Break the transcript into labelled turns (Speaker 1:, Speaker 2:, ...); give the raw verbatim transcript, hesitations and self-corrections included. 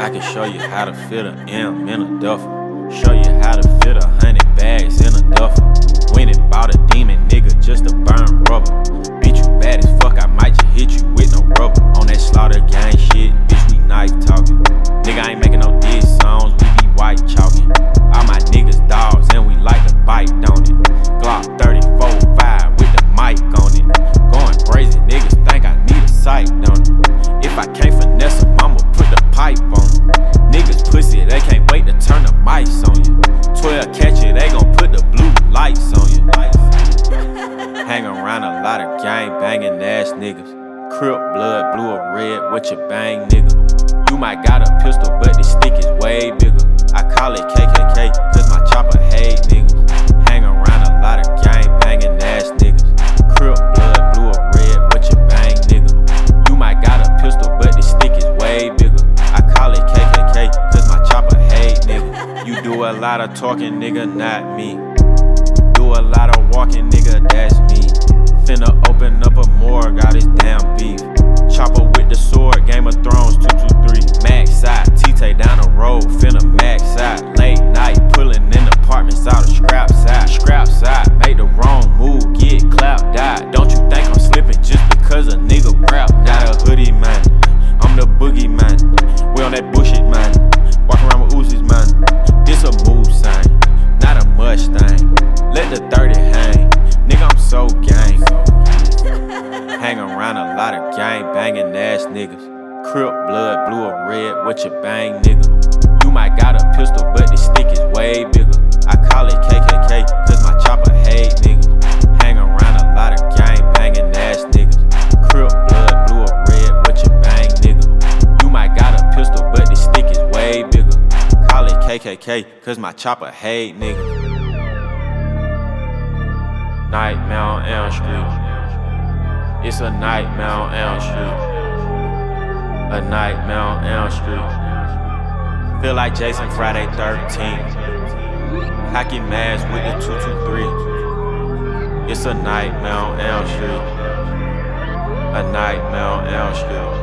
Speaker 1: I can show you how to fit a M in a duffel. Show you how to fit a hundred bags in a duffel. Went and bought a demon nigga just to burn rubber. Bitch, you bad as fuck, I might just hit you with no rubber. On that slaughter gang shit, bitch, we knife talking. Nigga, I ain't making no diss songs, we be white chalking. All my niggas dogs and we like to bite, don't it? Glock thirty-four five with the mic on it. Going crazy, niggas think I need a sight, don't it? If I can't finesse them, I'ma put the pipe on them. Niggas pussy, they can't wait to turn the mics on you. twelve catch it, they gon' put the blue lights on you. Hang around a lot of gang banging ass niggas. Crip blood, blue or red, what you bang, nigga? You might got a pistol, but the stick is way bigger. I call it K K K, cause my chopper hate niggas. Hang around a lot of gang banging ass niggas. Crip blood, blue or red, what you bang, nigga? You might got a pistol, but the stick is way bigger. I call it K K K, cause my chopper hate nigga. You do a lot of talking, nigga, not me. Do a lot of walking, nigga, that's me. Finna open up a morgue, got this damn beef. Chopper with the sword, Game of Thrones two two three. Max side, T-Tay down the road, finna max side. Late night, pulling in apartments out of scrap side. Scrap side, make the wrong move, get clapped, die. Don't you think I'm slipping just because a nigga rap? Not a hoodie man, I'm the boogie man. We on that bullshit man, walk around with Uzis man. This a move sign, not a Mustang. Let the thirty hang, nigga I'm so gang. Hang around a lot of gang banging ass niggas. Crip blood, blue or red, what you bang, nigga? You might got a pistol, but the stick is way bigger. I call it K K K, cause my chopper hate niggas. Hang around a lot of gang banging ass niggas. Crip blood, blue or red, what you bang, nigga? You might got a pistol, but the stick is way bigger. Call it K K K, cause my chopper hate niggas. Nightmare on Elm Street. It's a nightmare on Elm Street. A nightmare on Elm Street. Feel like Jason Friday thirteenth. Hockey mask with the two two three. It's a nightmare on Elm Street. A nightmare on Elm Street.